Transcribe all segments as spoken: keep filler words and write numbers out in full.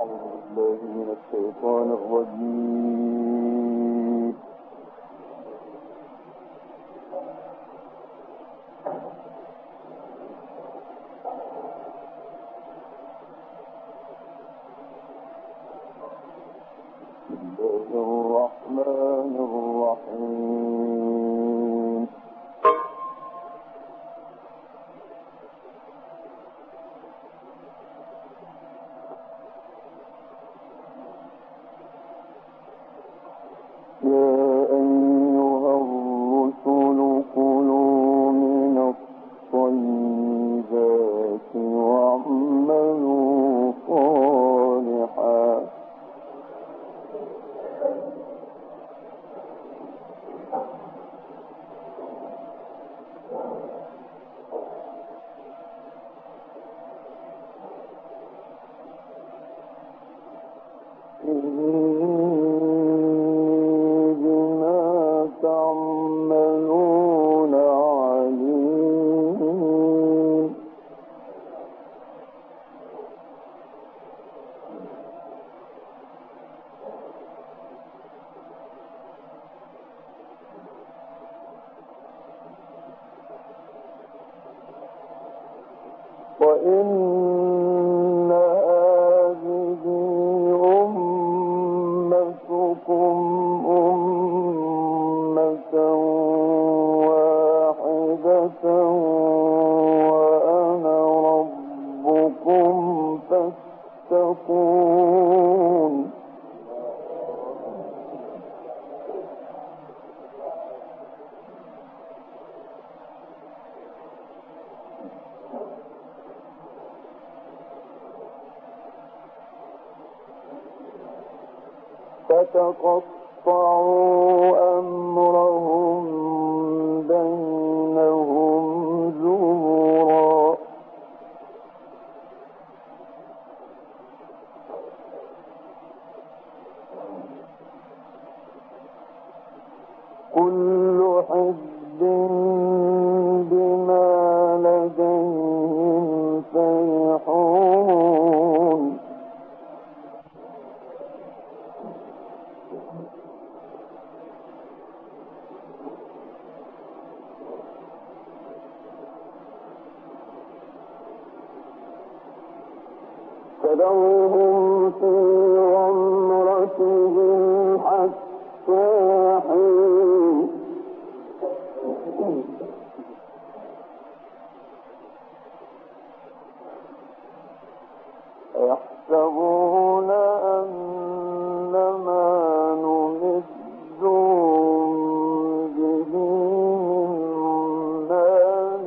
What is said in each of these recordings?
بالله من الشيطان الرجيم. بسم الله الرحمن الرحيم. يا أيها الرسل كلوا من الطيبات واعملوا صالحا تعملون عليم. وإن هذه أمتكم أمة واحدة وأنا ربكم فاتقون. فتقطعوا أمرهم بينهم زبرا. كل حزب بما لديهم فرحون. فذرهم في غمرتهم حتى حين. يحسبون أنما نمدهم به من مال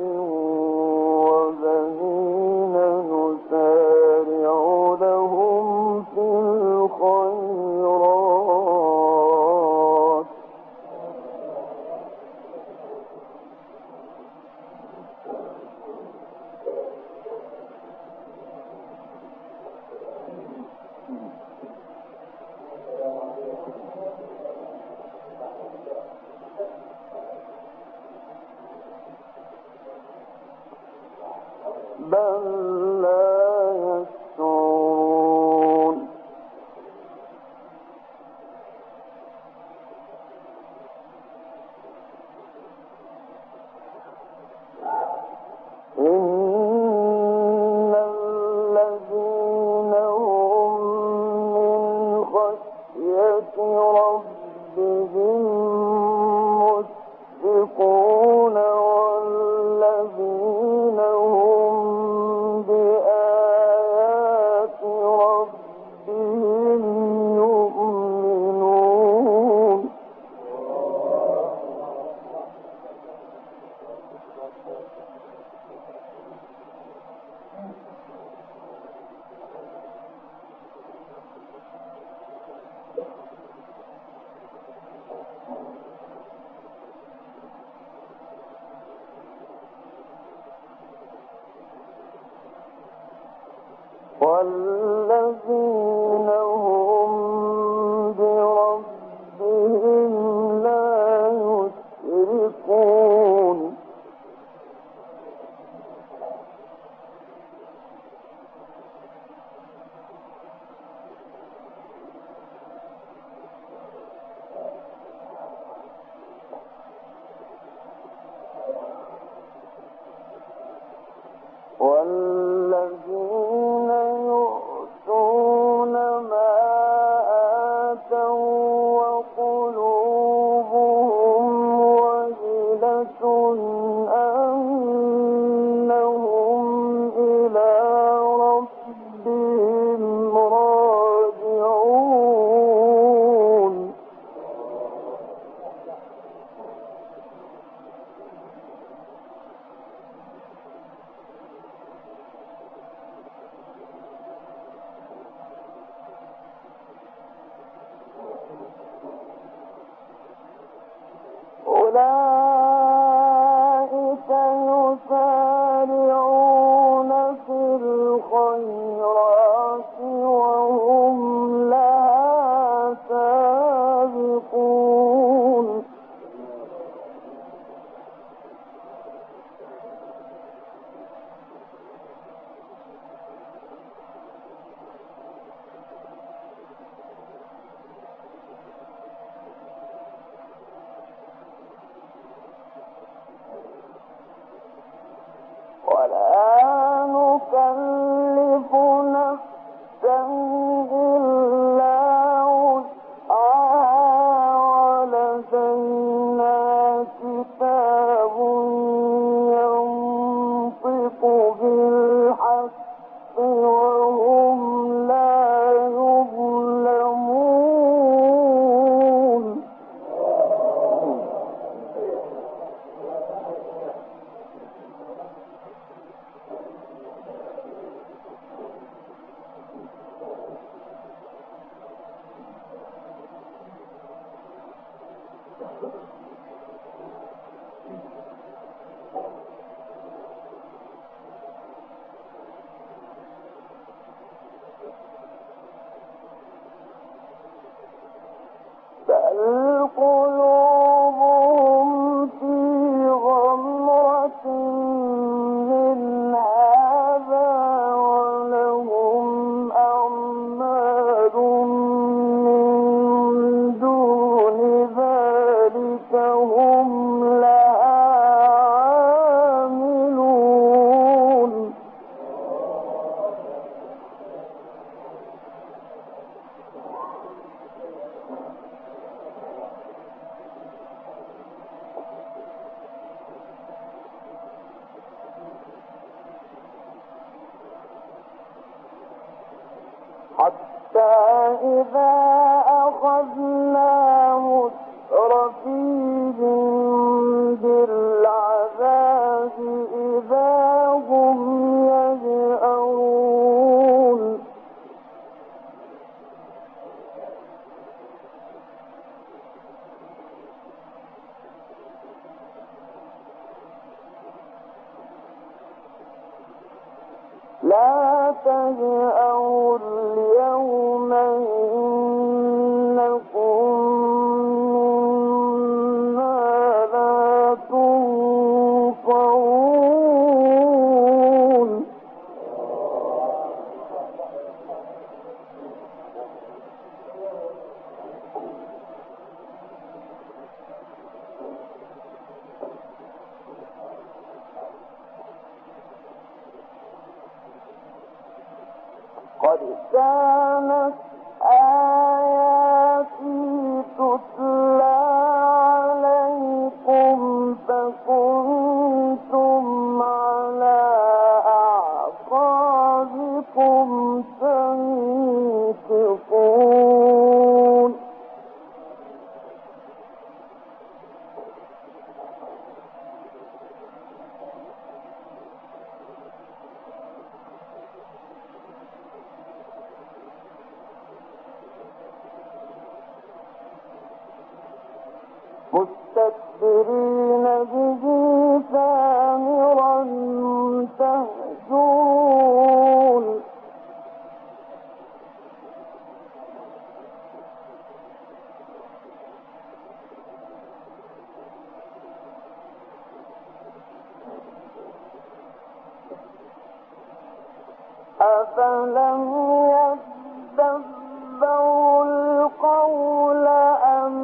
وبنين نسارع لهم في الخيرات. بل لا يشعرون. إن الذين هم من خشية ربهم مشفقون والذين هم بآيات ربهم يؤمنون. والذين هم بربهم لا يشركون. وهم لا يظلمون بل قلوبهم في غمرة من هذا ولهم أعمال من دون ذلك هم لها عاملون حتى إذا أخذنا مترفيهم بالعذاب إذا هم يجأرون لا تجأروا اليوم إنكم منا لا تنصرون قد كانت آياتي تتلى عليكم فكنتم على أعقابكم تنكصون مستكبرين به سامرا تهجرون أفلم يدبروا القول أم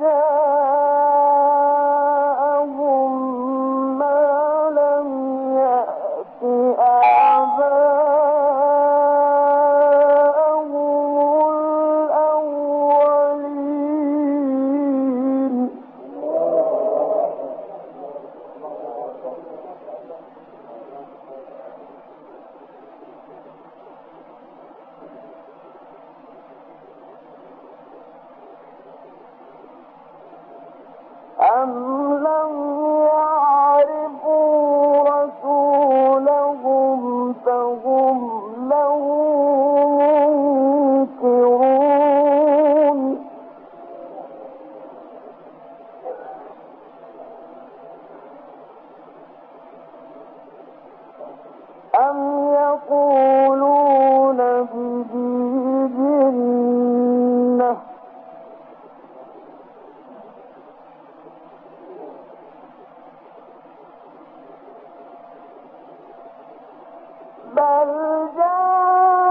جاءهم ما لم يأت آباءهم الأولين أم لم يعرفوا رسولهم فهم له منكرون أم يقولون به جنة بل جاء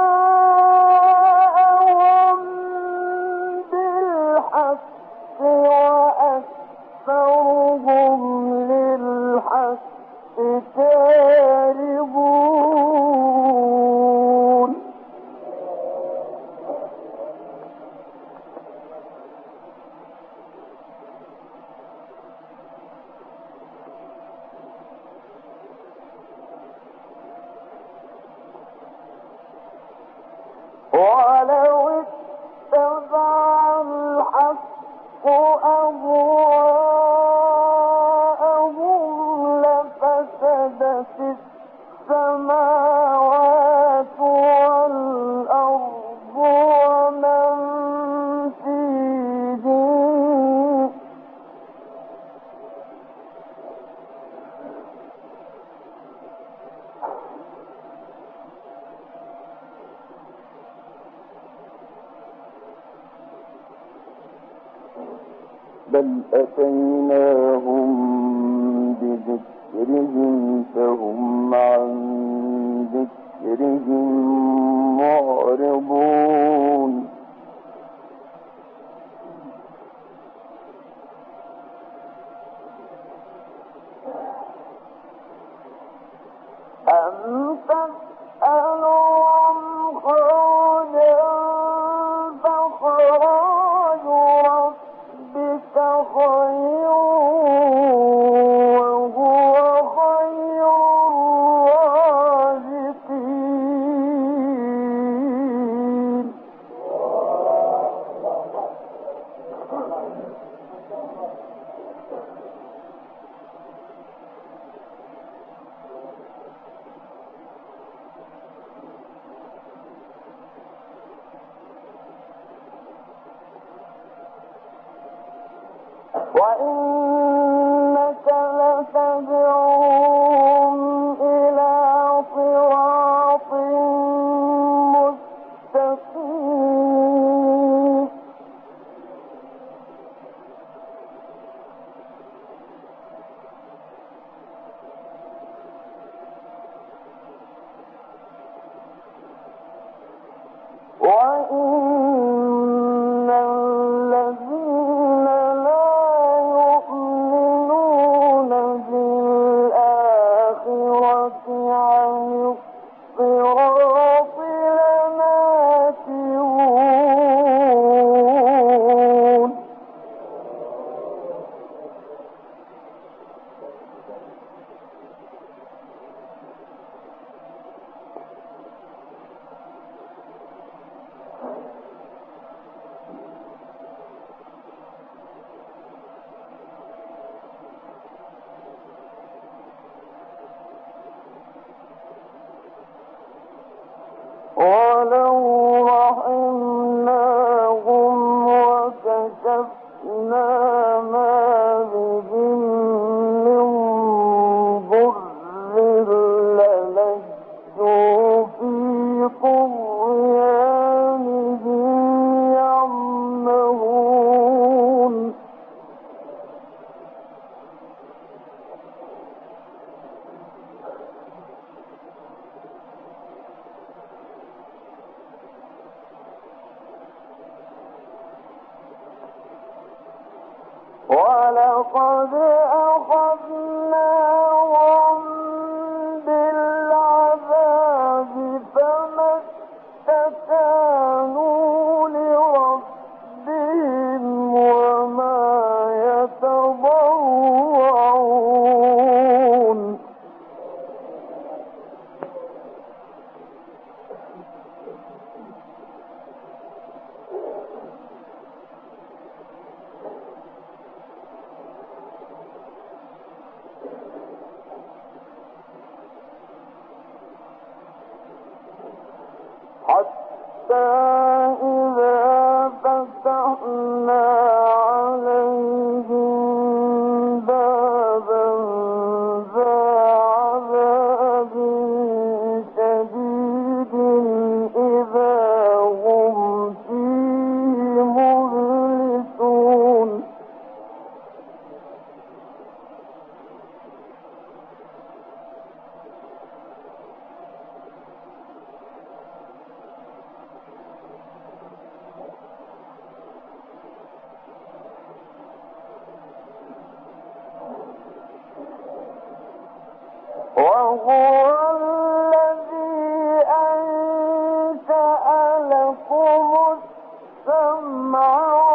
بل أتيناهم بذكرهم فهم عن ذكرهم معرضون أم تسألهم خرجا فخراج ربك خير وهو خير الرازقين وإنك لتدعوهم إلى صراط مستقيم وإن الذين لا يؤمنون بالآخرة عن الصراط لناكبون ولو رحمناهم وكشفنا ما بهم من ضر للجوا في طغيانهم يعمهون ولقد أخذناهم بالعذاب فما استكانوا لربهم وما يتضرعون حتى إذا فتحنا عليهم بابا ذا عذاب شديد إذا هم فيه مبلسون وهو الذي أنشأ لكم السمع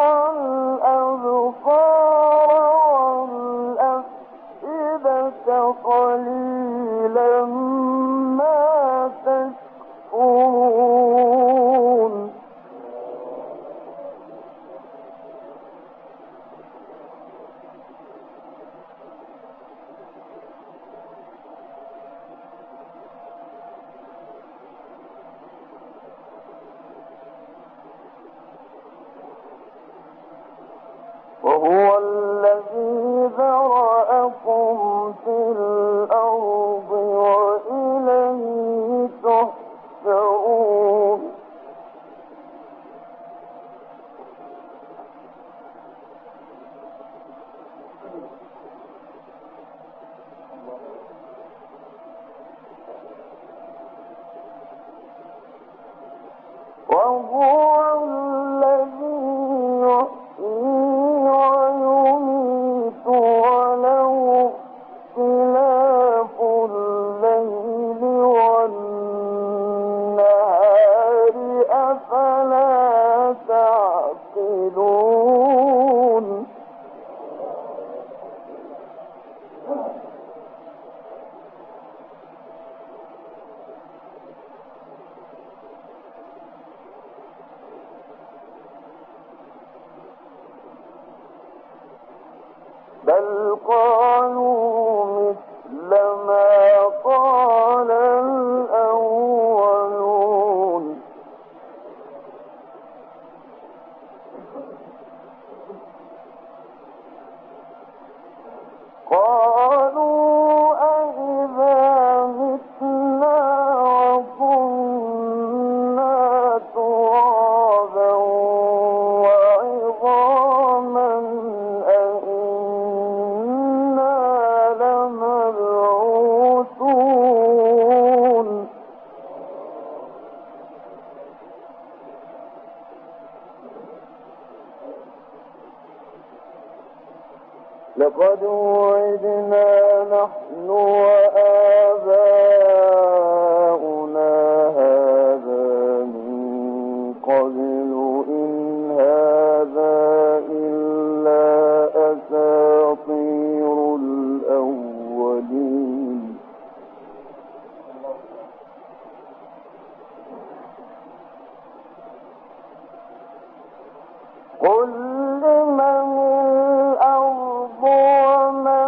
والأبصار والأفئدة قليلا ما تشكرون وهو الذي ذرأكم في الأرض وإليه تحشرون بل قالوا مثل ما قال الأولون قالوا أإذا متنا وكنا ترابا وعظاما أإنا لمبعوثون لقد وعدنا نحن وآباؤنا هذا من قبل إن هذا إلا أساطير الأولين قل لمن الأرض ومن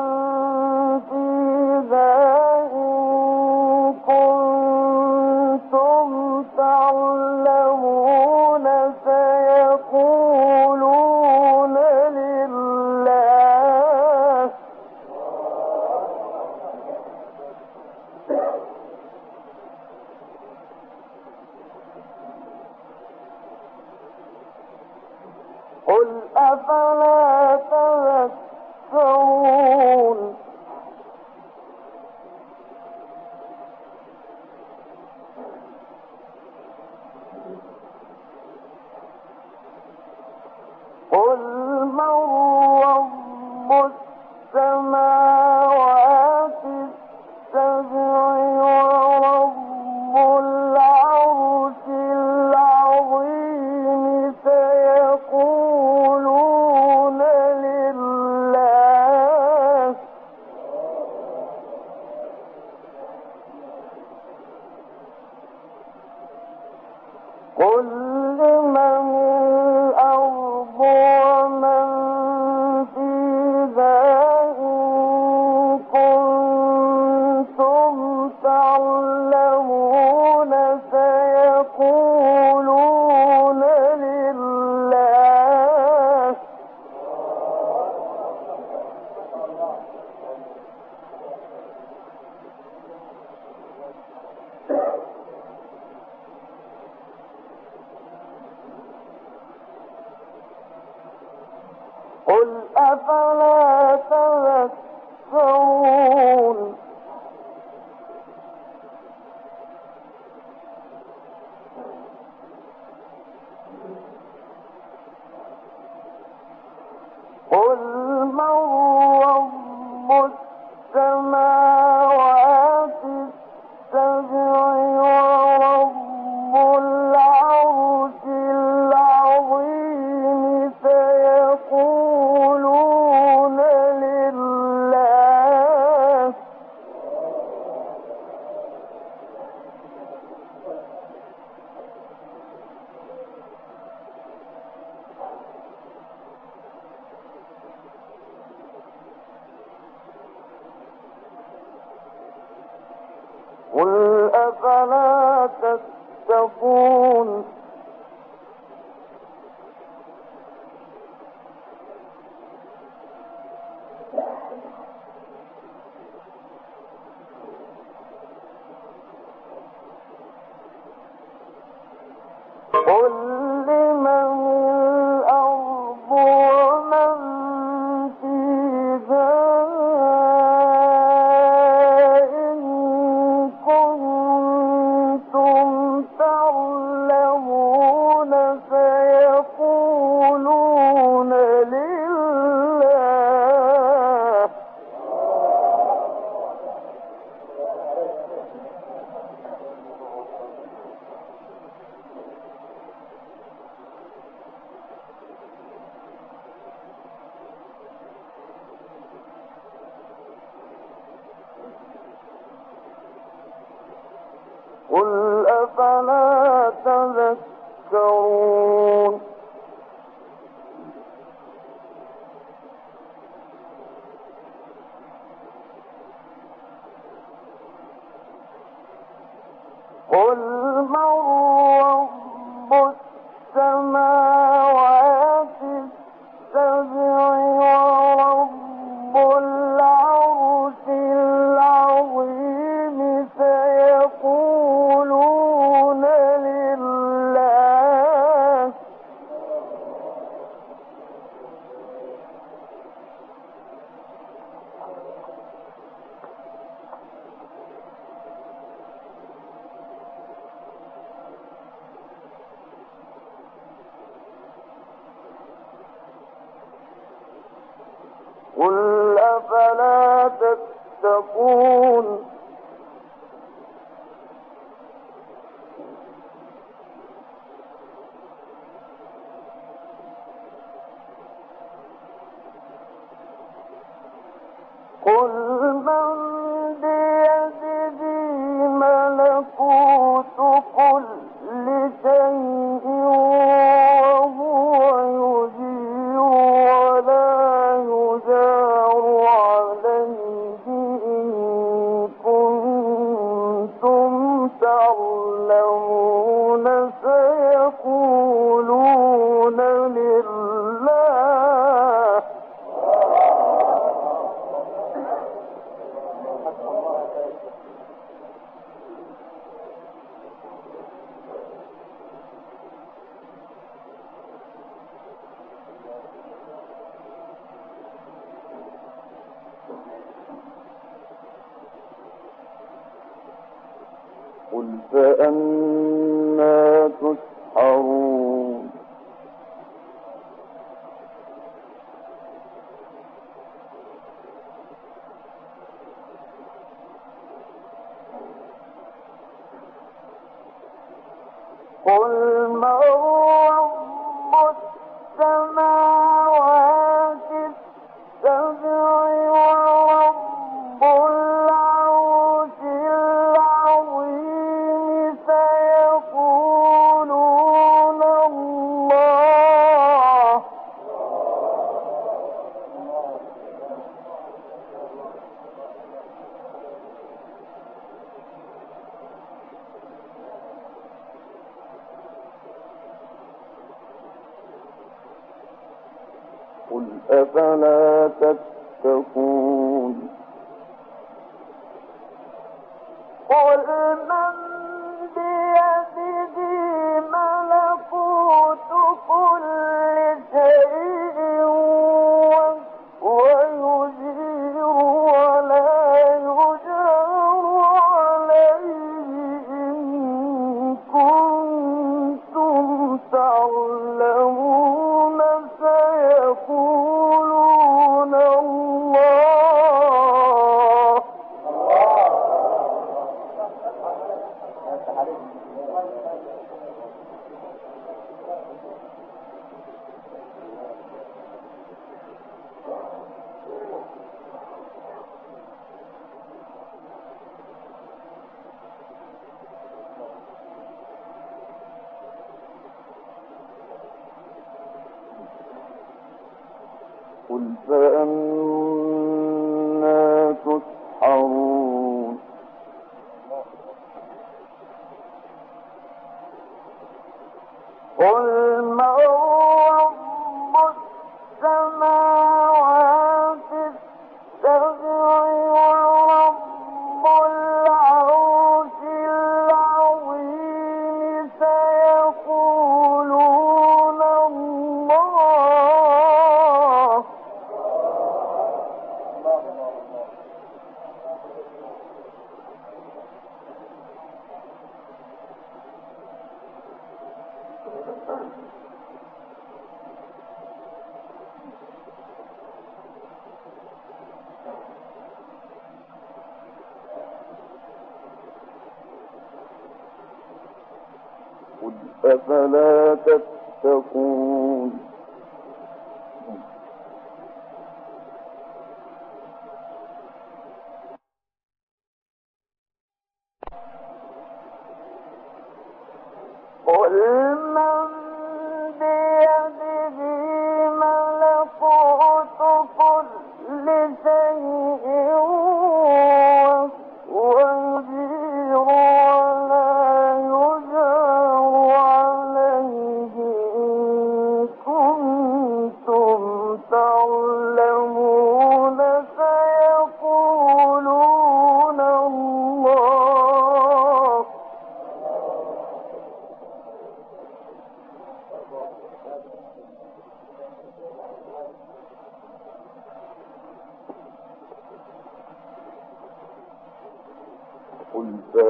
فيها إن كنتم تعلمون سيقولون لله قل أفلا تذكرون قل من رب السماوات السبع ورب العرش العظيم سيقولون لله قل لمن الأرض ومن فيها إن كنتم تعلمون سيقولون لله قل أفلا تذكرون قل من رب السماوات السبع ورب العرش العظيم سيقولون لله قل أفلا تتقون قل لمن الأرض ومن فيها إن كنتم تعلمون تذكرون قل من رب السماوات السبع ورب العرش العظيم سيقولون لله قل أفلا تتقون قل من بيده ملكوت كل شيء وهو يجير ولا يجار عليه إن كنتم تعلمون سيقولون لله قل فأنى تسحرون قل من رب السماوات السبع ورب العرش العظيم سيقولون الله قل أفلا تتقون قل من بيده ملكوت كل شيء ويجير ولا يجار عليه إن كنتم تعلمون سيقولون الله قل فأنى تسحرون قل من رب السماوات السبع ورب العرش العظيم سيقولون الله قل أفلا تتقون قل من بيده ملكوت كل شيء ويجير ولا يجار عليه إن كنتم تعلمون سيقولون الله. قل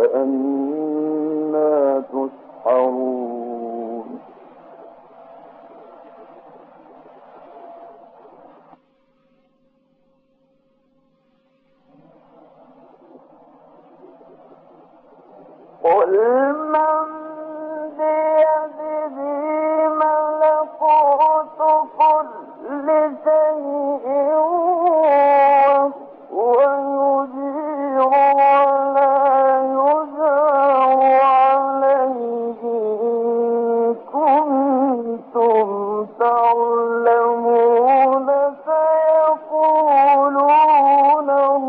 فأنى تسحرون قل من بيده ملكوت كل شيء ويجير ولا يجار عليه إن كنتم تعلمون سيقولون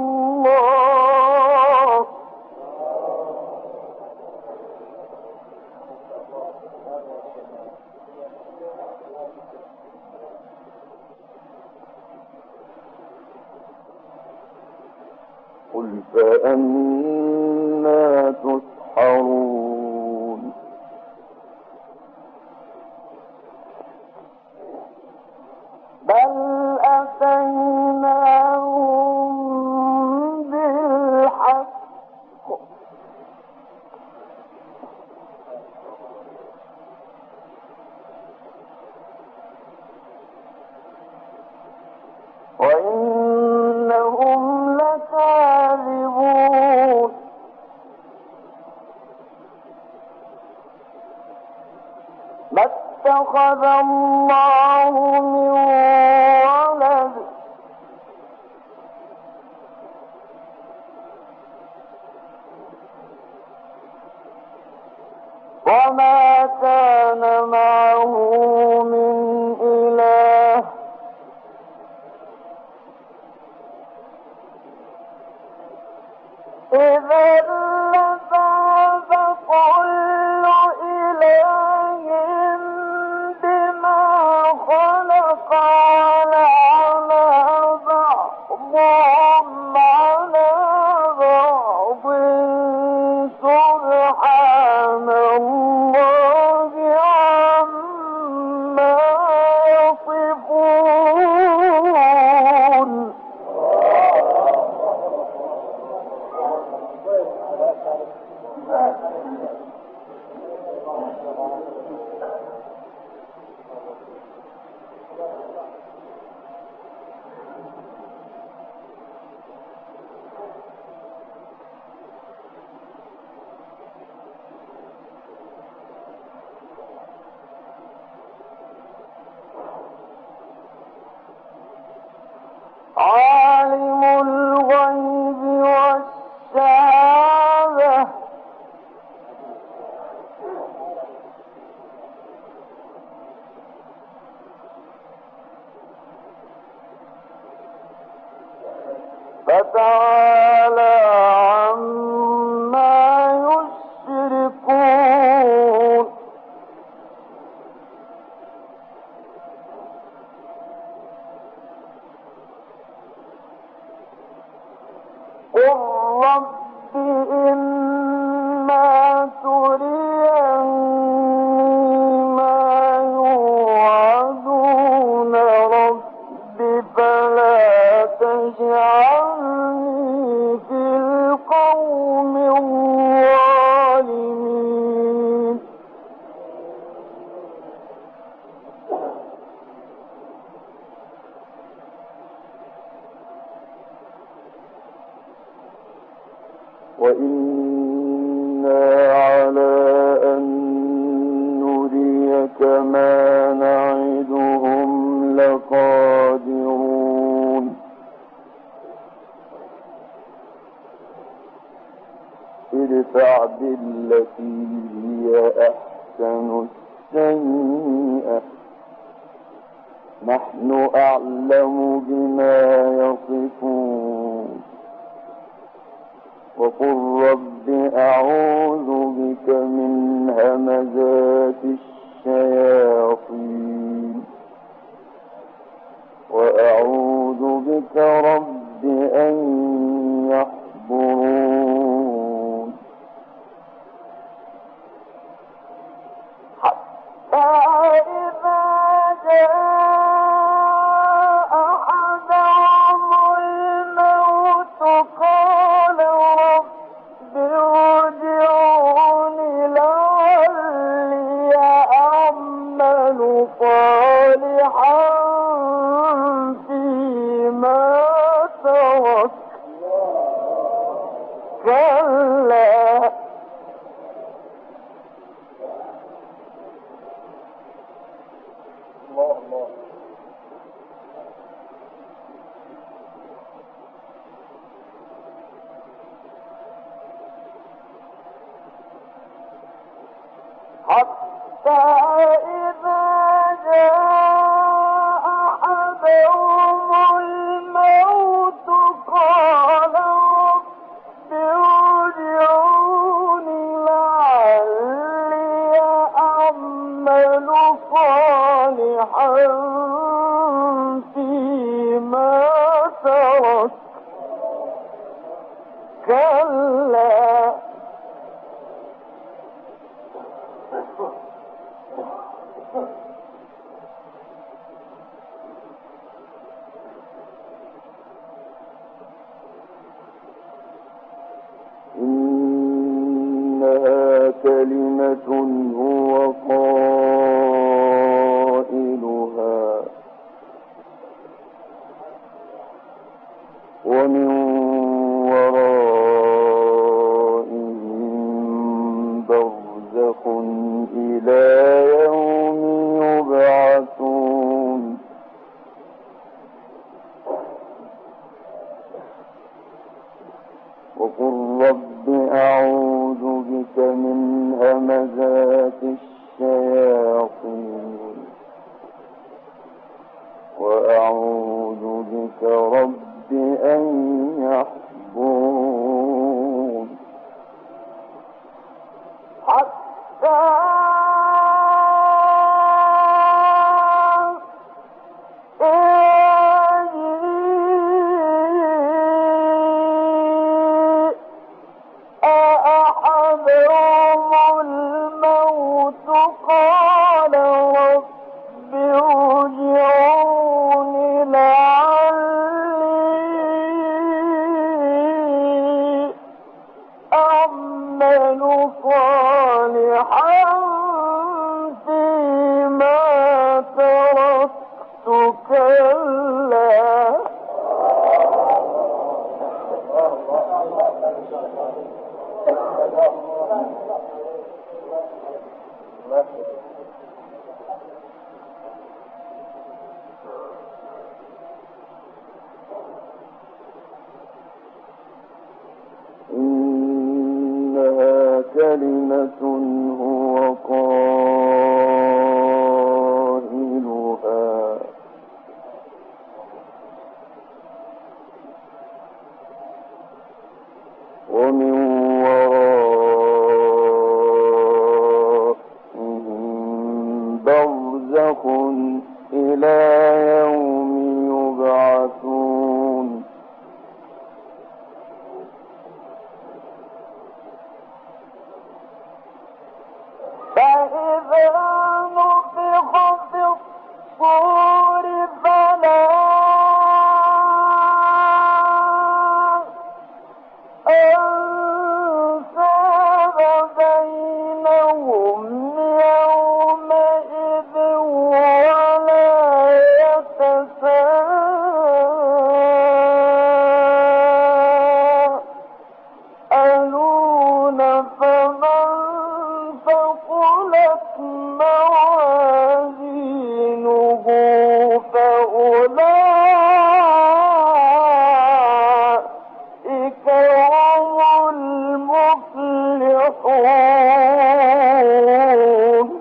الله. قل فأنى تسحرون بل أتيناهم بالحق وإنهم لكاذبون ما اتخذ الله من ولد وما كان معه من إله إذا لذهب كل إله بما خلق ولعلى بعضهم على بعض سبحان الله عما يصفون. عالم الغيب والشهادة فتعالى عما يشركون. قل رب إما تريني ما يوعدون رب فلا تجعلني في القوم الظالمين. وإنا على أن نريك ما نعدهم لقادرون. ادفع بالتي هي أحسن أحسن السيئة نحن أعلم بما يصفون وقل رب أعوذ بك من همزات الشياطين وأعوذ بك رب أن يحضرون حتى إذا جاء أحدهم الموت قال رب ارجعون لعلي أعمل صالحا فيما ترك كلا حتى إذا جاء أحدهم الموت قال رب ارجعون لعلي أعمل صالحا فيما ترك كلا إنها كلمة هو قائلها ومن ورائهم برزخ إلى يوم يبعثون وقل رب أعوذ بك من همزات الشياطين وأعوذ بك رب أن يحضرون حتى إنها كلمة هو قائلها ومن ورائهم برزخ إلى يوم يبعثون فإذا نفخ في الصور فلا أنساب بينهم يومئذ ولا يتساءلون فمن ثقلت موازينه فأولئك هم المفلحون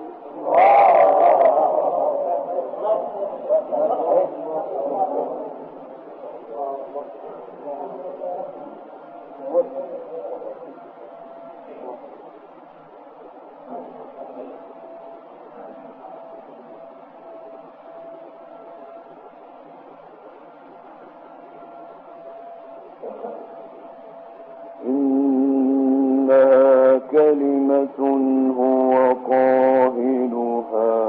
إنها كلمة هو قائلها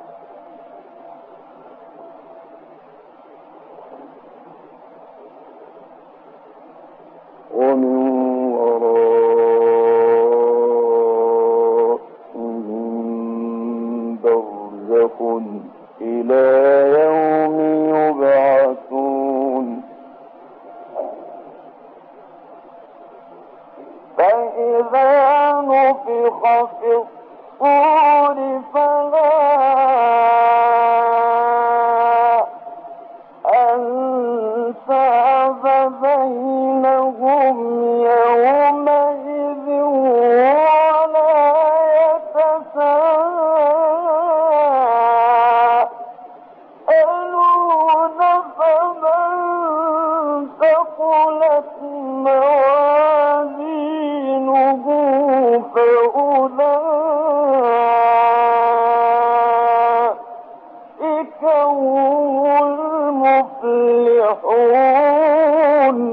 ومن ورائهم برزخ إلى يوم يبعثون فإذا نفخ في الصور فلا أنساب بينهم يومئذ ولا يتساءلون فمن ثقلت موازينه فأولئك هم المفلحون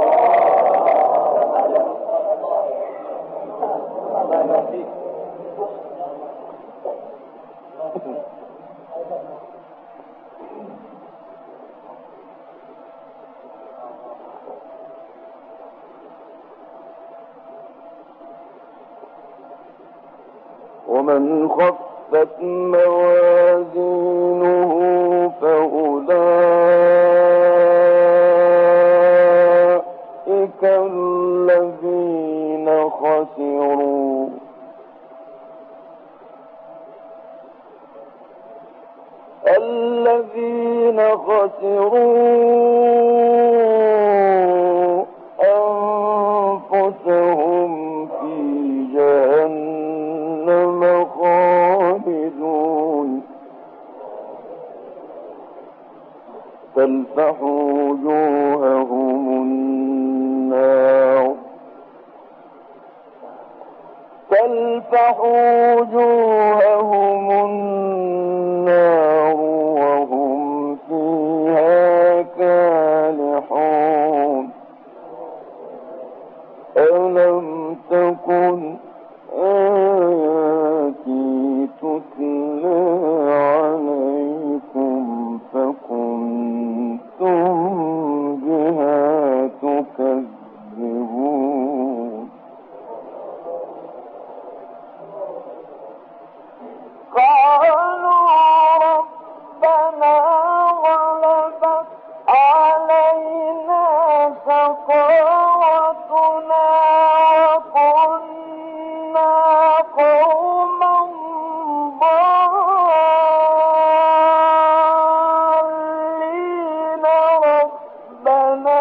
ومن خفت موازينه فأولئك الذين خسروا الذين خسروا أنفسهم في جهنم خالدون تلفح وجوههم النار تلفح وجوههم النار وهم فيها كالحون ألم تكن آياتي تتلى عليكم فكنتم بها تكذبون قالوا ربنا غلبت علينا شقاوتنا وكنا قوما ضالين ربنا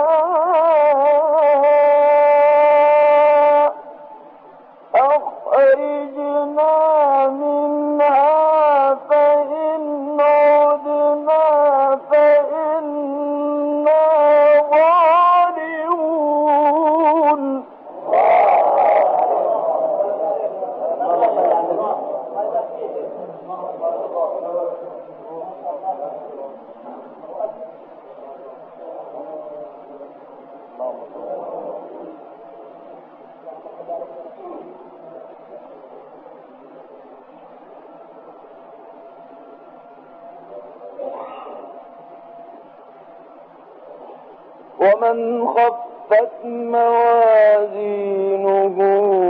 أخرجنا منها فإن عدنا فإنا ظالمون ومن خفت موازينه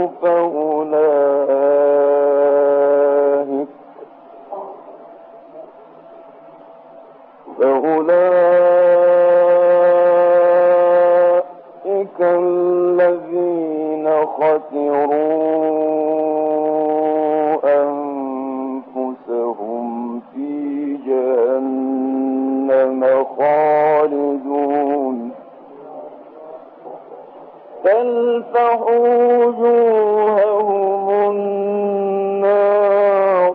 فأولئك فأولئك الذين خسروا أنفسهم في جهنم خالدون تلفح وجوههم النار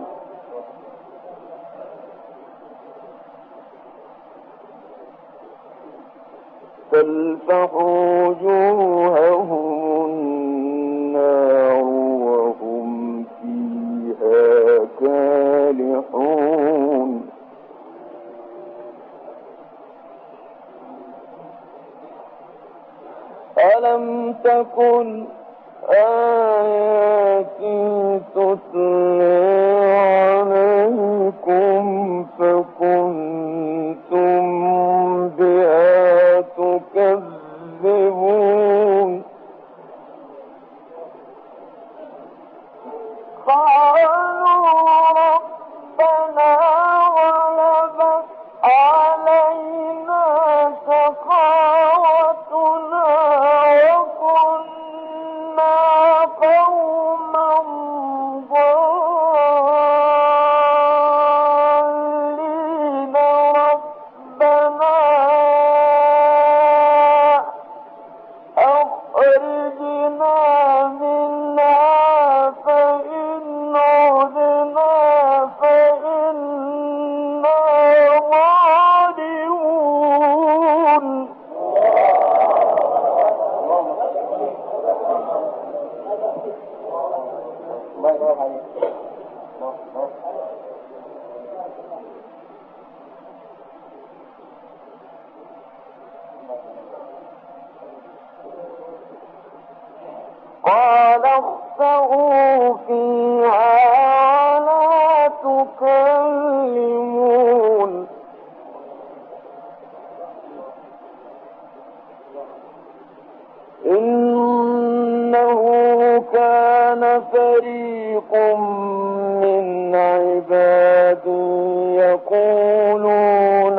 تلفح وجوههم النار وهم فيها كالحون تكن آياتي تتلى عليكم فكنتم بها تكذبون قالوا ربنا غلبت علينا شقاوتنا وكنا قوما ضالين ربنا أخرجنا منها فإن عدنا فإنا ظالمون قال اخسئوا فيها ولا تكلمون إنه كان فريق من عبادي يقولون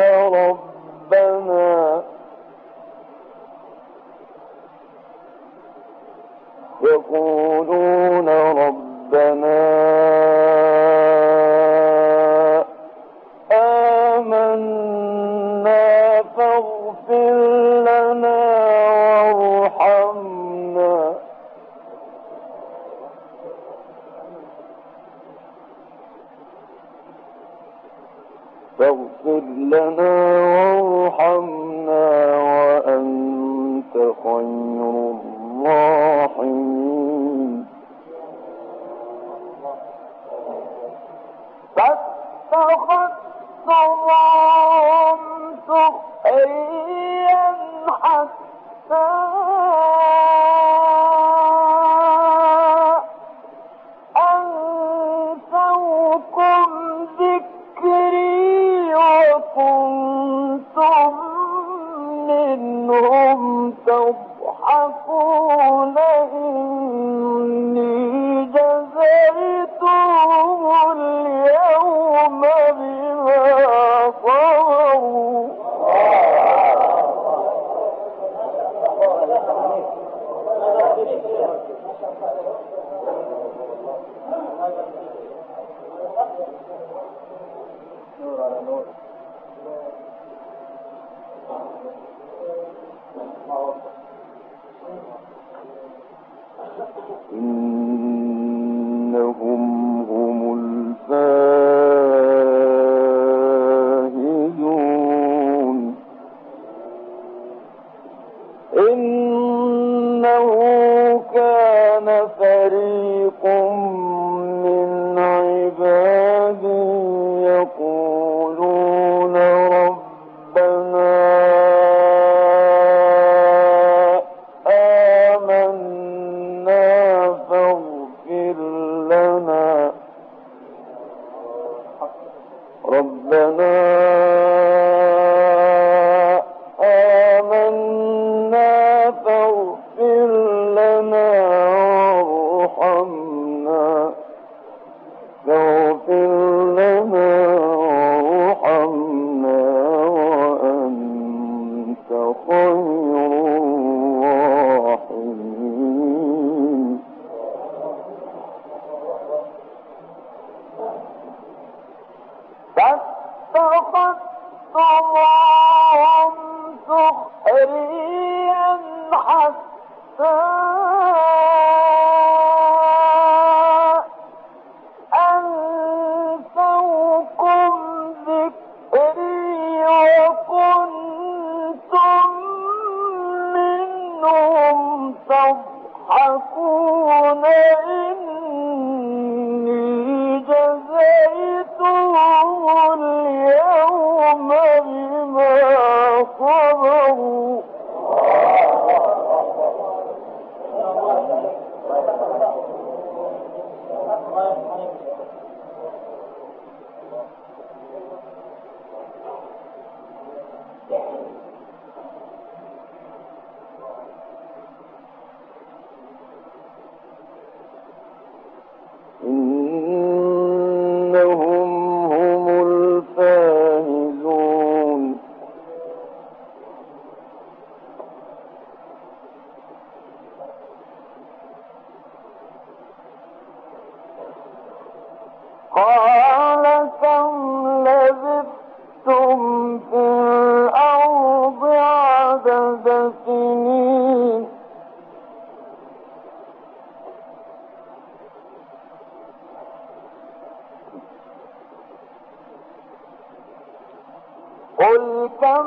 ربنا يقولون ربنا آمنا فاغفر لنا وارحمنا فاغفر لنا وارحمنا وأنت خير الراحمين فاتخذتموهم سخريا حتى أنسوكم ذكري وكنتم منهم تضحكون إني جزيتهم اليوم بما صبروا إنهم هم الفائزون إنه كان فريق من عبادي يقولون ربنا ربنا آمنا فاغفر لنا وارحمنا فاغفر لنا وارحمنا وأنت خير الراحمين فاتخذتموهم سخريا حتى أنسوكم ذكري وكنتم منهم تضحكون إني جزيتهم اليوم قل كم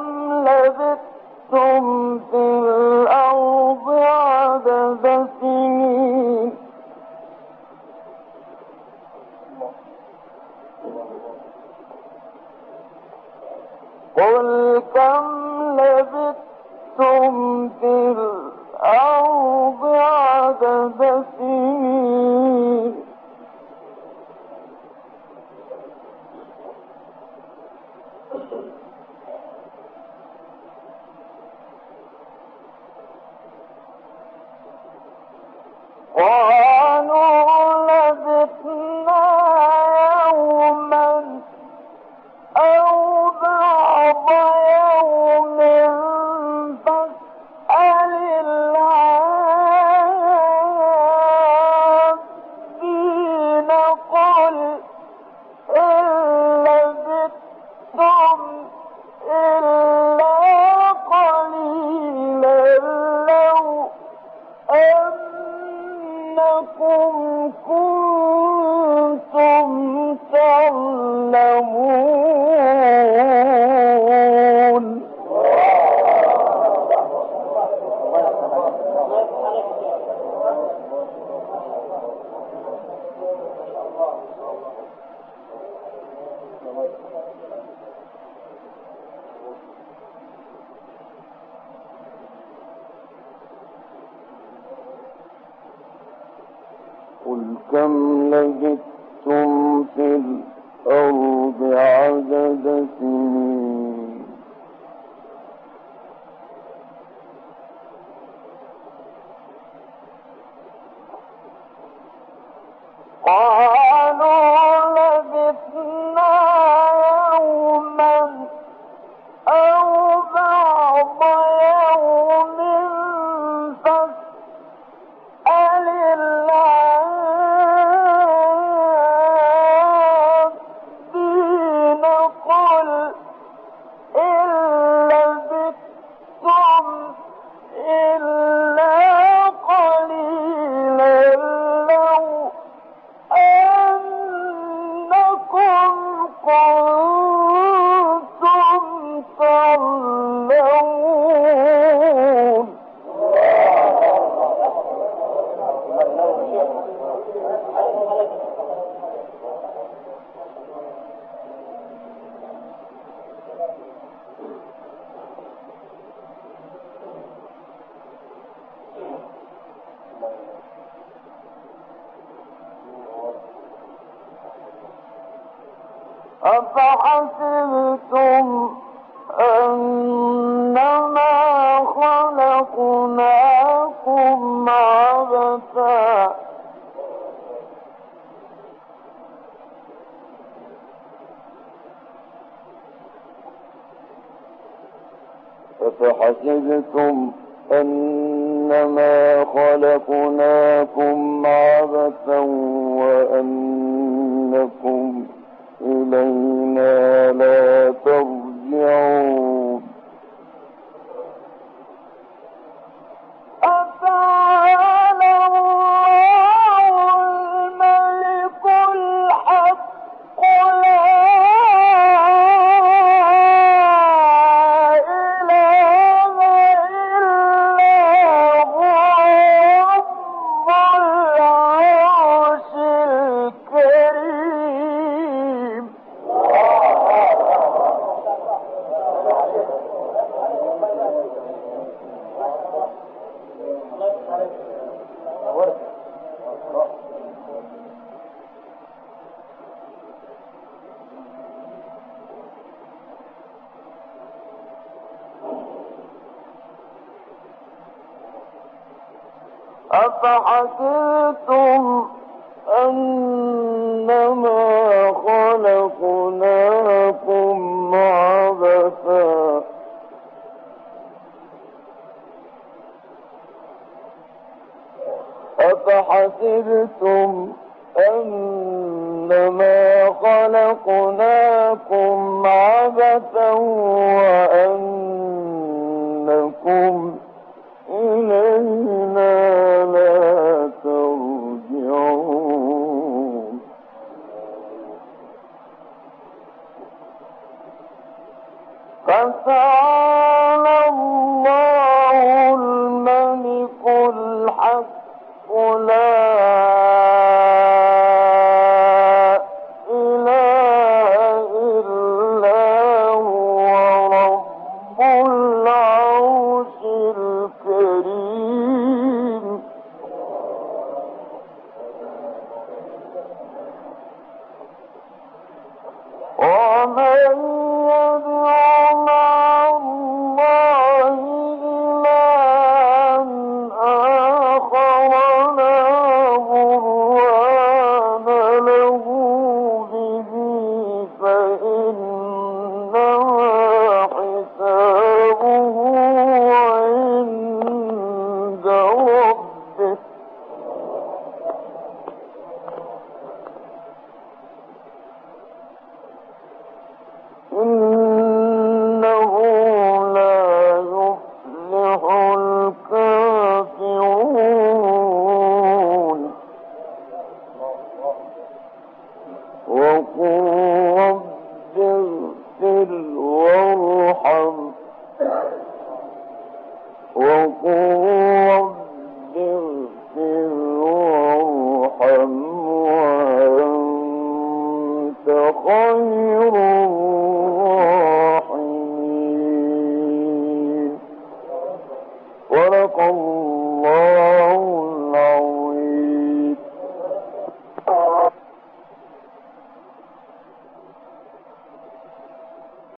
لبثتم في الأرض عدد سنين قل كم لبثتم في الأرض عدد سنين قالوا لبثنا يوما أو بعض يوم فاسأل العادين قل إن لبثتم إلا قليلا لو أنكم كنتم تعلمون قل كم لبثتم في الأرض عدد سنين قالوا لبثنا يوما أو بعض يوم فاسأل العادين قل إن لبثتم إلا قليلا لو أنكم كنتم تعلمون أفحسبتم أنما خلقناكم عبثا أفحسبتم أنما خلقناكم عبثا وأنكم إلينا لا ترجعون أتعالى الله الملك الحق لا إله إلا هو رب العرش الكريم أفحسبتم أنما خلقناكم عبثا أفحسبتم أنما خلقناكم عبثا وأنكم إلينا لا ترجعون فتعالى الله الملك الحق لا إله إلا هو رب العرش الكريم. ومن يدع مع الله إلها آخر لا برهان له به فإنما حسابه عند ربه إنه لا يفلح الكافرون. وقل رب اغفر وارحم وقل رب اغفر وارحم وأنت خير